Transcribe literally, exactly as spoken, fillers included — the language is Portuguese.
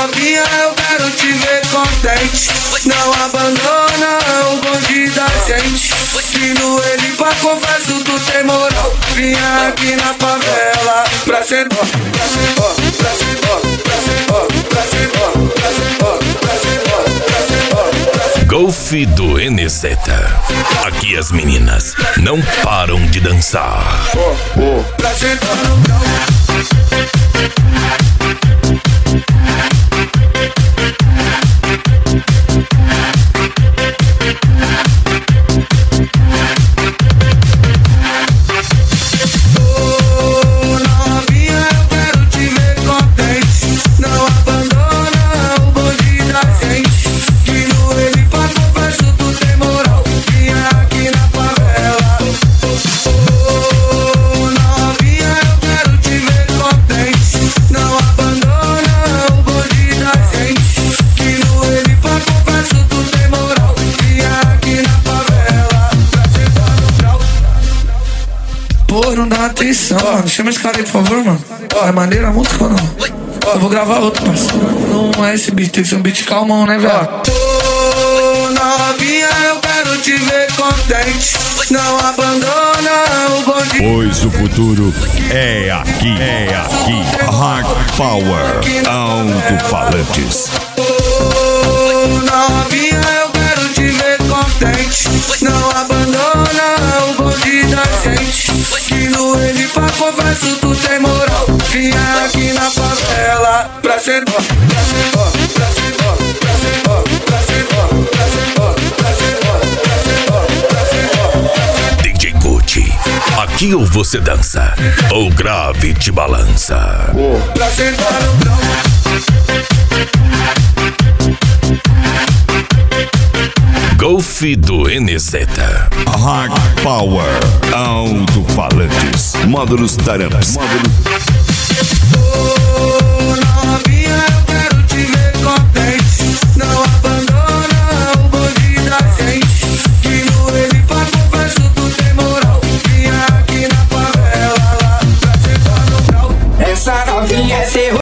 novinha, eu quero te ver contente. Não abandona o bonde da gente. Que no ele pra confesso tu tem moral. Vinha aqui na favela pra ser ó, pra ser ó, pra ser ó, pra ser ó, pra ser ó, pra ser ó, pra ser ó, pra ser ó, pra ser ó. Golf do N Z. Aqui as meninas não param de dançar. Oh, oh. Pra ser ó. Porra, não dá atenção, mano. Chama esse cara aí, por favor, mano. Ó, é maneira a música ou não? Ó, eu vou gravar outro, parceiro. Não é esse beat, tem que ser um beat calmão, né, velho? Ô, novinha, eu quero te ver contente. Não abandona o bonde. Pois o futuro é aqui, é aqui. Hard Power, alto-falantes. Ô, novinha, eu quero te ver contente. Não abandona o bonde da gente. Que no ele pra confesso tu tem moral. Vinha aqui na favela pra ser ó, pra ser ó, pra ser ó, pra ser ó, pra ser ó, pra ser ó, pra ser ó, pra ser ó, pra ser ó, pra ser ó. D J Gucci, aqui ou você dança, ou grave te balança. Pra sentar no grão. Golf do N Z. Hard Power, alto-falantes, módulos taramps, módulos